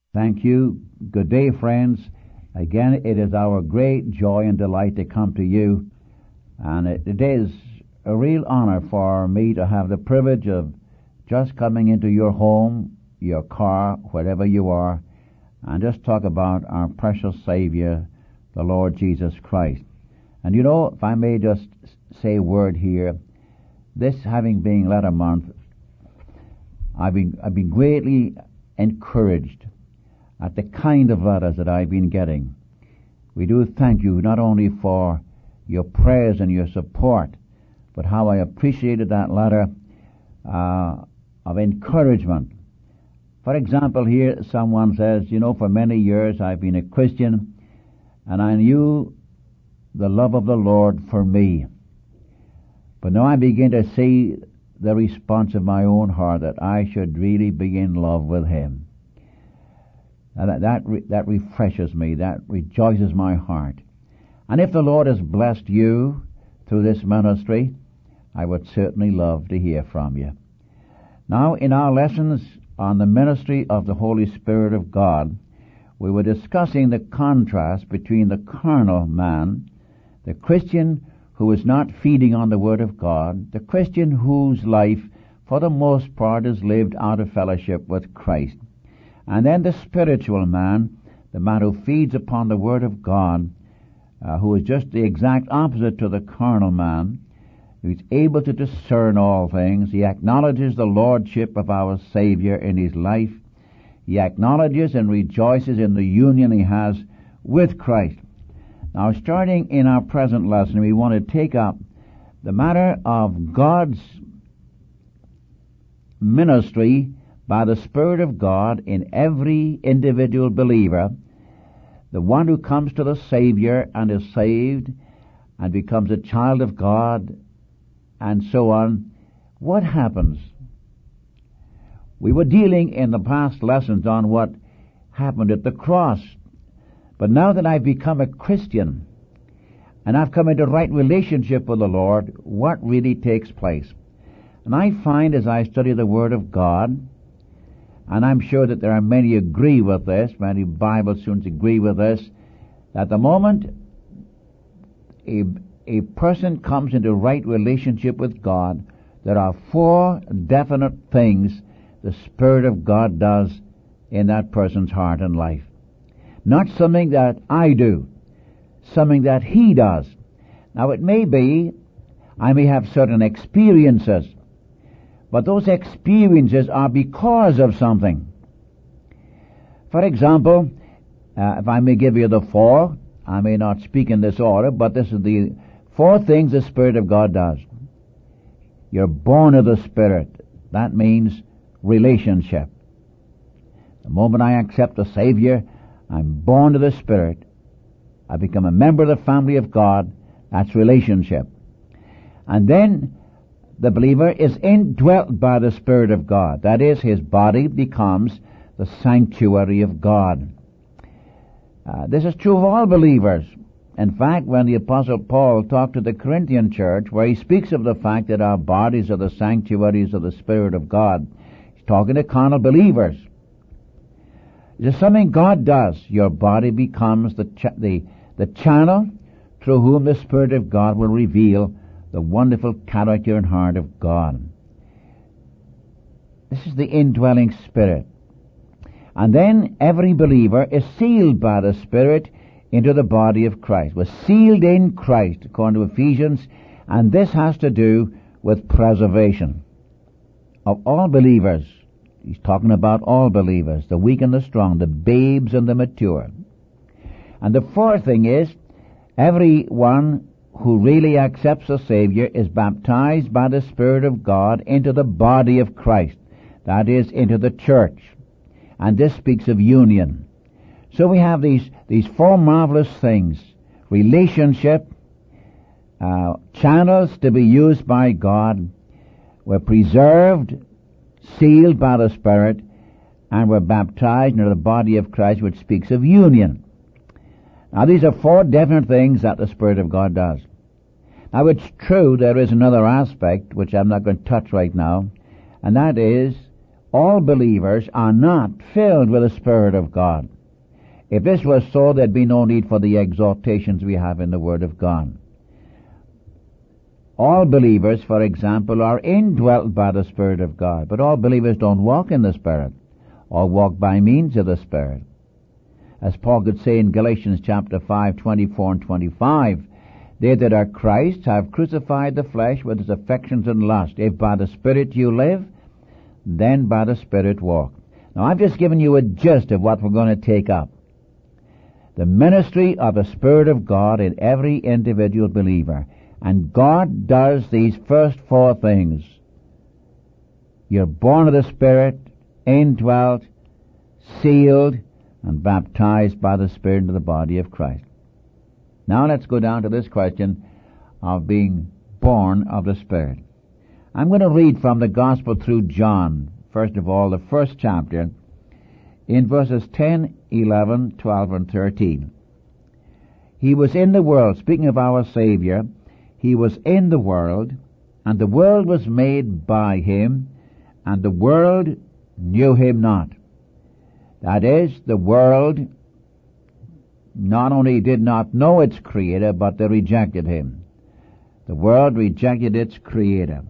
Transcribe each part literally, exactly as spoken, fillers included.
Thank you. Good day, friends. Again, it is our great joy and delight to come to you. And it, it is a real honor for me to have the privilege of just coming into your home, your car, wherever you are, and just talk about our precious Savior, the Lord Jesus Christ. And you know, if I may just say a word here, this having been letter month, I've been, I've been greatly encouraged at the kind of letters that I've been getting. We do thank you not only for your prayers and your support, but how I appreciated that letter uh, of encouragement. For example, here someone says, you know, for many years I've been a Christian, and I knew the love of the Lord for me. But now I begin to see the response of my own heart that I should really be in love with Him. And that that, re- that refreshes me, that rejoices my heart. And if the Lord has blessed you through this ministry, I would certainly love to hear from you. Now, in our lessons on the ministry of the Holy Spirit of God, we were discussing the contrast between the carnal man, the Christian who is not feeding on the Word of God, the Christian whose life, for the most part, is lived out of fellowship with Christ, and then the spiritual man, the man who feeds upon the Word of God, uh, who is just the exact opposite to the carnal man, who's able to discern all things. He acknowledges the lordship of our Savior in his life. He acknowledges and rejoices in the union he has with Christ. Now, starting in our present lesson, we want to take up the matter of God's ministry by the Spirit of God in every individual believer, the one who comes to the Savior and is saved and becomes a child of God, and so on. What happens? We were dealing in the past lessons on what happened at the cross. But now that I've become a Christian and I've come into right relationship with the Lord, what really takes place? And I find as I study the Word of God, and I'm sure that there are many who agree with this, many Bible students agree with this, that the moment a, a person comes into right relationship with God, there are four definite things the Spirit of God does in that person's heart and life. Not something that I do, something that He does. Now it may be, I may have certain experiences, but those experiences are because of something. For example, uh, if I may give you the four, I may not speak in this order, but this is the four things the Spirit of God does. You're born of the Spirit. That means relationship. The moment I accept the Savior, I'm born of the Spirit. I become a member of the family of God. That's relationship. And then the believer is indwelt by the Spirit of God. That is, his body becomes the sanctuary of God. Uh, this is true of all believers. In fact, when the Apostle Paul talked to the Corinthian church, where he speaks of the fact that our bodies are the sanctuaries of the Spirit of God, he's talking to carnal believers. It's something God does. Your body becomes the, ch- the, the channel through whom the Spirit of God will reveal the wonderful character and heart of God. This is the indwelling Spirit. And then every believer is sealed by the Spirit into the body of Christ. We're sealed in Christ, according to Ephesians, and this has to do with preservation of all believers. He's talking about all believers, the weak and the strong, the babes and the mature. And the fourth thing is, everyone who really accepts the Savior is baptized by the Spirit of God into the body of Christ. That is, into the church. And this speaks of union. So we have these, these four marvelous things. Relationship, uh, channels to be used by God. We're preserved, sealed by the Spirit, and we're baptized into the body of Christ, which speaks of union. Now these are four definite things that the Spirit of God does. Now it's true there is another aspect which I'm not going to touch right now, and that is all believers are not filled with the Spirit of God. If this was so, there'd be no need for the exhortations we have in the Word of God. All believers, for example, are indwelt by the Spirit of God, but all believers don't walk in the Spirit, or walk by means of the Spirit. As Paul could say in Galatians chapter five, twenty-four and twenty-five, they that are Christ's have crucified the flesh with its affections and lust. If by the Spirit you live, then by the Spirit walk. Now I've just given you a gist of what we're going to take up. The ministry of the Spirit of God in every individual believer. And God does these first four things. You're born of the Spirit, indwelt, sealed, and baptized by the Spirit into the body of Christ. Now let's go down to this question of being born of the Spirit. I'm going to read from the Gospel through John, first of all, the first chapter, in verses ten, eleven, twelve, and thirteen. He was in the world, speaking of our Savior, he was in the world, and the world was made by him, and the world knew him not. That is, the world not only did not know its Creator, but they rejected him. The world rejected its Creator.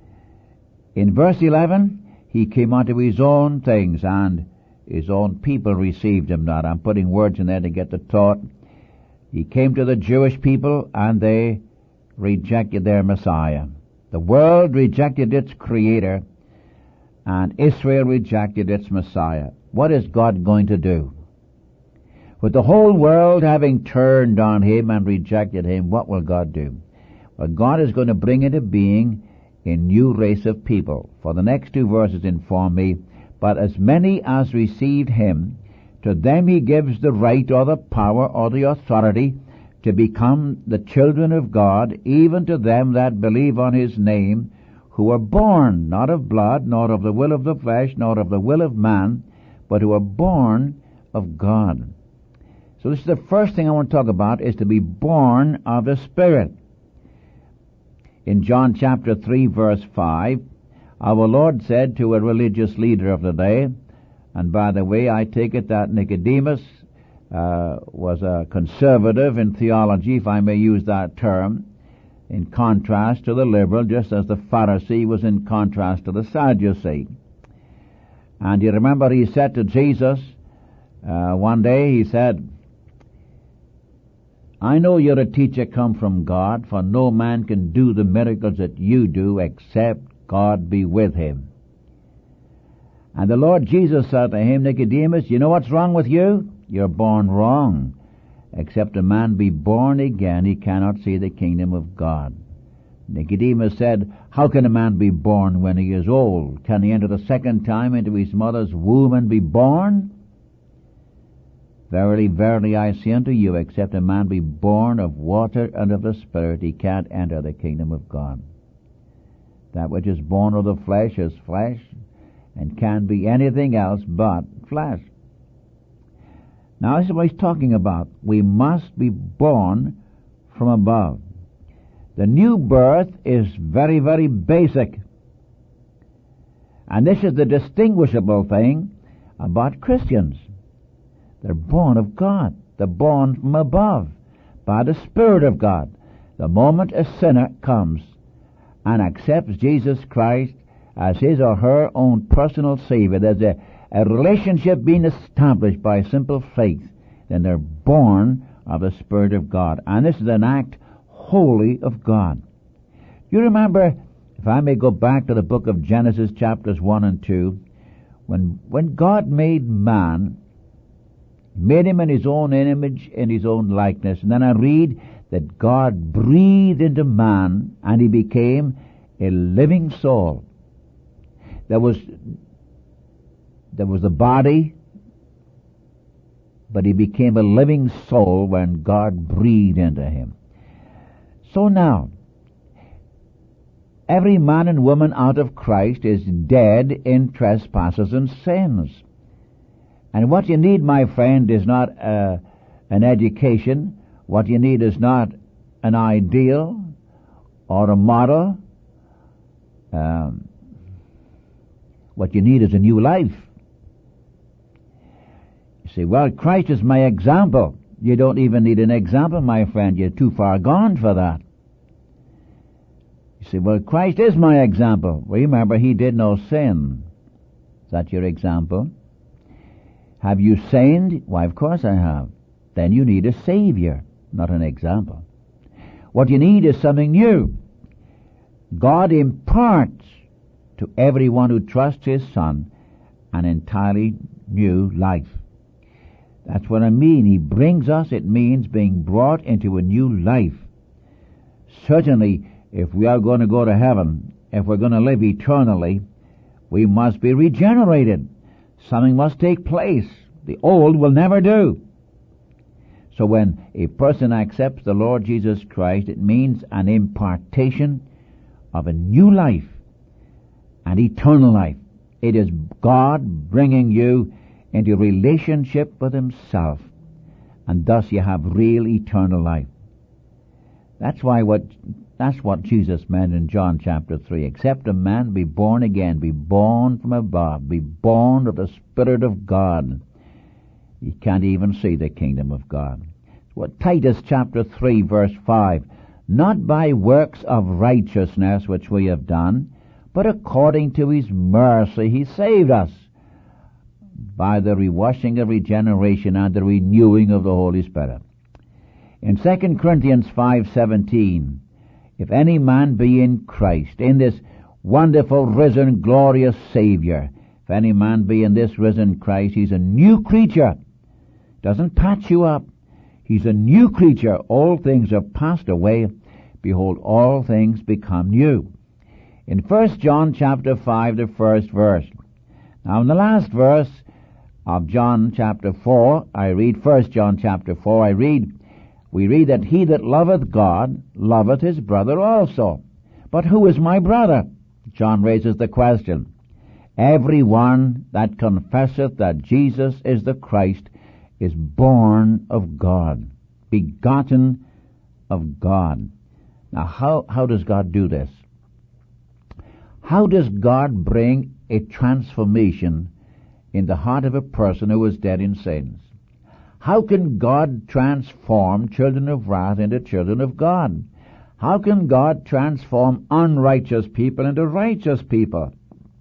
In verse eleven, he came unto his own things, and his own people received him not. I'm putting words in there to get the thought. He came to the Jewish people, and they rejected their Messiah. The world rejected its Creator, and Israel rejected its Messiah. What is God going to do? With the whole world having turned on him and rejected him, what will God do? Well, God is going to bring into being a new race of people. For the next two verses inform me, but as many as received him, to them he gives the right or the power or the authority to become the children of God, even to them that believe on his name, who are born not of blood, nor of the will of the flesh, nor of the will of man, but who are born of God. So this is the first thing I want to talk about, is to be born of the Spirit. In John chapter three, verse five, our Lord said to a religious leader of the day, and by the way, I take it that Nicodemus uh, was a conservative in theology, if I may use that term, in contrast to the liberal, just as the Pharisee was in contrast to the Sadducee. And you remember he said to Jesus, uh, one day he said, I know you're a teacher come from God, for no man can do the miracles that you do except God be with him. And the Lord Jesus said to him, Nicodemus, you know what's wrong with you? You're born wrong. Except a man be born again, he cannot see the kingdom of God. Nicodemus said, how can a man be born when he is old? Can he enter the second time into his mother's womb and be born? Verily, verily, I say unto you, except a man be born of water and of the Spirit, he can't enter the kingdom of God. That which is born of the flesh is flesh, and can be anything else but flesh. Now, this is what he's talking about. We must be born from above. The new birth is very, very basic. And this is the distinguishable thing about Christians. They're born of God. They're born from above by the Spirit of God. The moment a sinner comes and accepts Jesus Christ as his or her own personal Savior, there's a, a relationship being established by simple faith, then they're born of the Spirit of God. And this is an act wholly of God. You remember, if I may go back to the book of Genesis chapters one and two, when, when God made man, made him in his own image, in his own likeness. And then I read that God breathed into man and he became a living soul. There was, there was the body, but he became a living soul when God breathed into him. So now, every man and woman out of Christ is dead in trespasses and sins. And what you need, my friend, is not uh, an education. What you need is not an ideal or a model. Um, What you need is a new life. You say, well, Christ is my example. You don't even need an example, my friend. You're too far gone for that. You say, well, Christ is my example. Remember, he did no sin. Is that your example? Have you sinned? Why, of course I have. Then you need a Savior, not an example. What you need is something new. God imparts to everyone who trusts his Son an entirely new life. That's what I mean. He brings us, it means being brought into a new life. Certainly, if we are going to go to heaven, if we're going to live eternally, we must be regenerated. Something must take place. The old will never do. So when a person accepts the Lord Jesus Christ, it means an impartation of a new life, an eternal life. It is God bringing you into relationship with himself, and thus you have real eternal life. That's why what that's what Jesus meant in John chapter three. Except a man be born again, be born from above, be born of the Spirit of God, he can't even see the kingdom of God. What Titus chapter three verse five, not by works of righteousness which we have done, but according to his mercy he saved us by the rewashing of regeneration and the renewing of the Holy Spirit. In Second Corinthians five seventeen, if any man be in Christ, in this wonderful, risen, glorious Savior, if any man be in this risen Christ, he's a new creature. Doesn't patch you up. He's a new creature. All things are passed away. Behold, all things become new. In First John chapter five, the first verse. Now in the last verse of John chapter four, I read First John chapter four, I read, we read that he that loveth God loveth his brother also. But who is my brother? John raises the question. Every one that confesseth that Jesus is the Christ is born of God, begotten of God. Now how, how does God do this? How does God bring a transformation in the heart of a person who is dead in sins? How can God transform children of wrath into children of God? How can God transform unrighteous people into righteous people?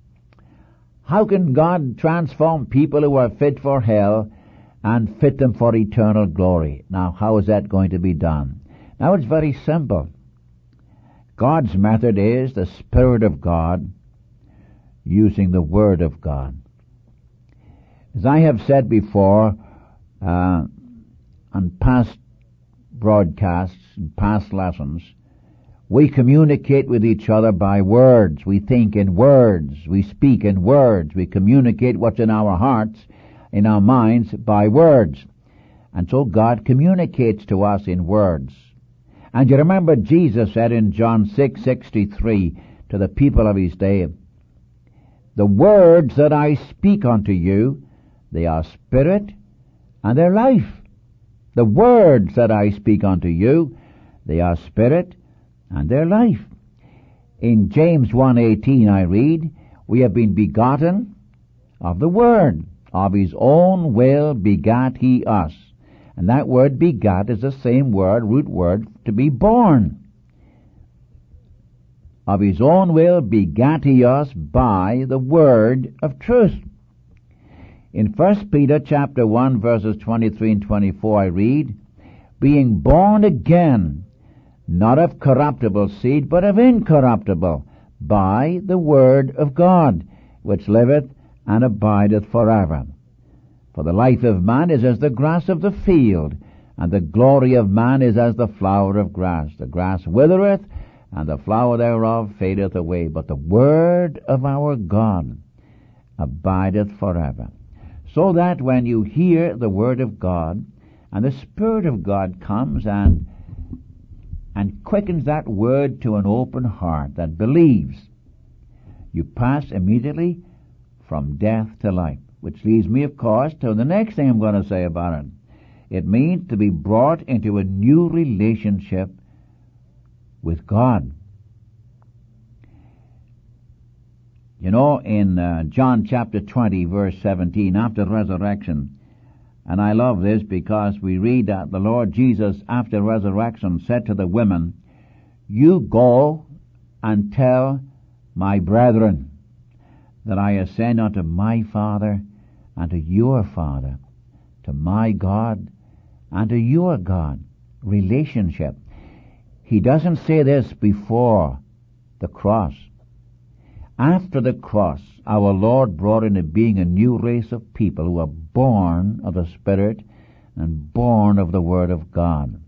How can God transform people who are fit for hell and fit them for eternal glory? Now, how is that going to be done? Now, it's very simple. God's method is the Spirit of God using the Word of God. As I have said before, uh, on past broadcasts and past lessons, we communicate with each other by words. We think in words. We speak in words. We communicate what's in our hearts, in our minds, by words. And so God communicates to us in words. And you remember Jesus said in John six sixty-three to the people of his day, the words that I speak unto you, they are spirit and they're life. The words that I speak unto you, they are spirit and they're life. In James one eighteen I read, we have been begotten of the Word. Of his own will begat he us. And that word begat is the same word, root word, to be born. Of his own will begat he us by the word of truth. In First Peter chapter one verses twenty-three and twenty-four I read, being born again, not of corruptible seed, but of incorruptible, by the word of God, which liveth and abideth forever. For the life of man is as the grass of the field, and the glory of man is as the flower of grass. The grass withereth, and the flower thereof fadeth away, but the word of our God abideth forever. So that when you hear the word of God, and the Spirit of God comes and and quickens that word to an open heart that believes, you pass immediately from death to life. Which leads me, of course, to the next thing I'm going to say about it. It means to be brought into a new relationship with God. You know, in uh, John chapter twenty, verse seventeen, after resurrection, and I love this because we read that the Lord Jesus, after resurrection, said to the women, "You go and tell my brethren that I ascend unto my Father and to your Father, to my God and to your God." Relationship. He doesn't say this before the cross. After the cross, our Lord brought into being a new race of people who are born of the Spirit and born of the Word of God.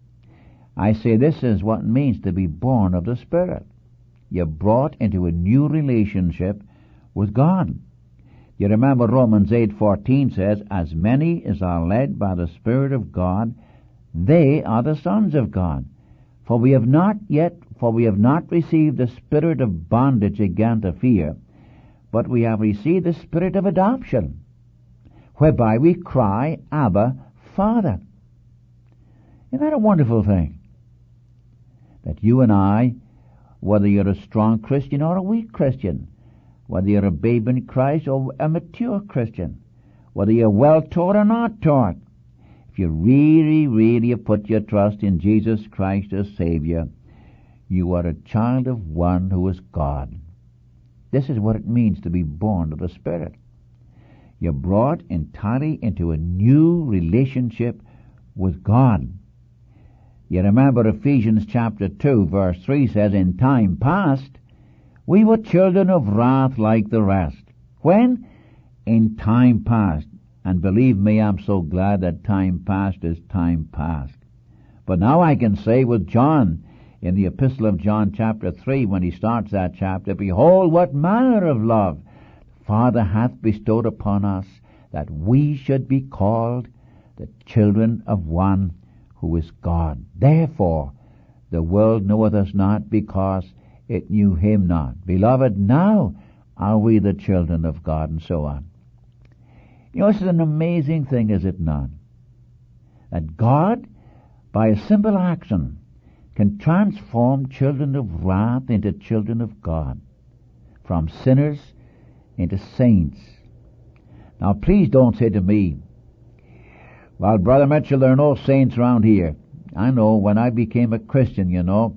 I say this is what it means to be born of the Spirit. You're brought into a new relationship with God. You remember Romans eight fourteen says, "As many as are led by the Spirit of God, they are the sons of God. For we have not yet, for we have not received the spirit of bondage again to fear, but we have received the spirit of adoption, whereby we cry, Abba, Father." Isn't that a wonderful thing? That you and I, whether you're a strong Christian or a weak Christian, whether you're a babe in Christ or a mature Christian, whether you're well taught or not taught, if you really, really put your trust in Jesus Christ as Savior, you are a child of one who is God. This is what it means to be born of the Spirit. You're brought entirely into a new relationship with God. You remember Ephesians chapter two, verse three says, "In time past, we were children of wrath like the rest." When? In time past. And believe me, I'm so glad that time past is time past. But now I can say with John, in the Epistle of John chapter three, when he starts that chapter, "Behold, what manner of love the Father hath bestowed upon us, that we should be called the children of one who is God. Therefore the world knoweth us not, because it knew him not. Beloved, now are we the children of God," and so on. You know, this is an amazing thing, is it not? That God, by a simple action, can transform children of wrath into children of God, from sinners into saints. Now, please don't say to me, "Well, Brother Mitchell, there are no saints around here." I know, when I became a Christian, you know,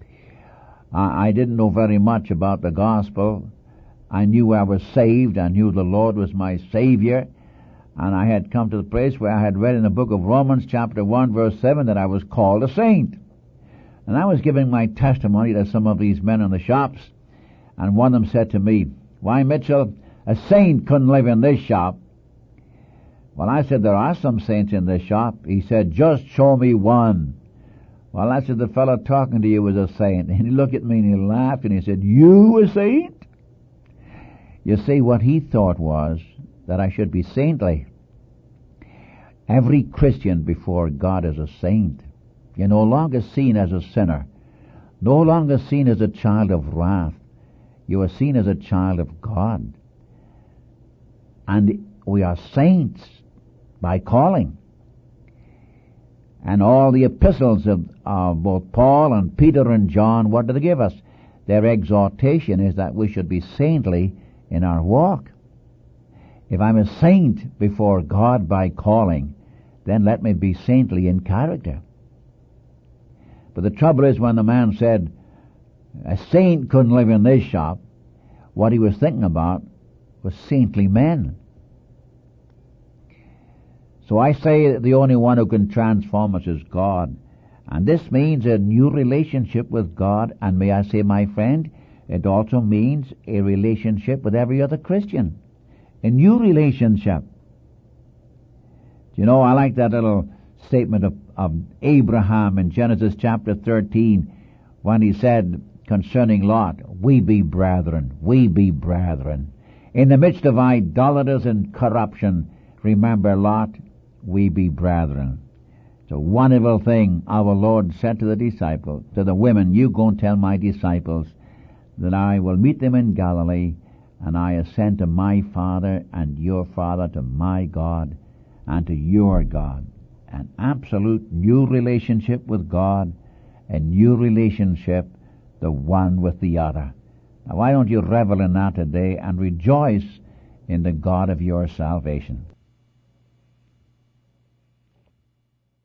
I, I didn't know very much about the gospel. I knew I was saved. I knew the Lord was my Savior. And I had come to the place where I had read in the book of Romans chapter one verse seven that I was called a saint. And I was giving my testimony to some of these men in the shops, and one of them said to me, "Why, Mitchell, a saint couldn't live in this shop." Well, I said, "There are some saints in this shop." He said, "Just show me one." Well, I said, "The fellow talking to you was a saint." And he looked at me and he laughed and he said, "You a saint?" You see, what he thought was that I should be saintly. Every Christian before God is a saint. You're no longer seen as a sinner, no longer seen as a child of wrath. You are seen as a child of God. And we are saints by calling. And all the epistles of uh, both Paul and Peter and John, what do they give us? Their exhortation is that we should be saintly in our walk. If I'm a saint before God by calling, then let me be saintly in character. But the trouble is, when the man said, "A saint couldn't live in this shop," what he was thinking about was saintly men. So I say that the only one who can transform us is God. And this means a new relationship with God. And may I say, my friend, it also means a relationship with every other Christian. A new relationship. You know, I like that little statement of, of Abraham in Genesis chapter thirteen, when he said concerning Lot, "We be brethren, we be brethren. In the midst of idolaters and corruption, remember Lot, we be brethren." It's a wonderful thing our Lord said to the disciples, to the women, "You go and tell my disciples that I will meet them in Galilee, and I ascend to my Father and your Father, to my God and to your God." An absolute new relationship with God, a new relationship, the one with the other. Now, why don't you revel in that today and rejoice in the God of your salvation?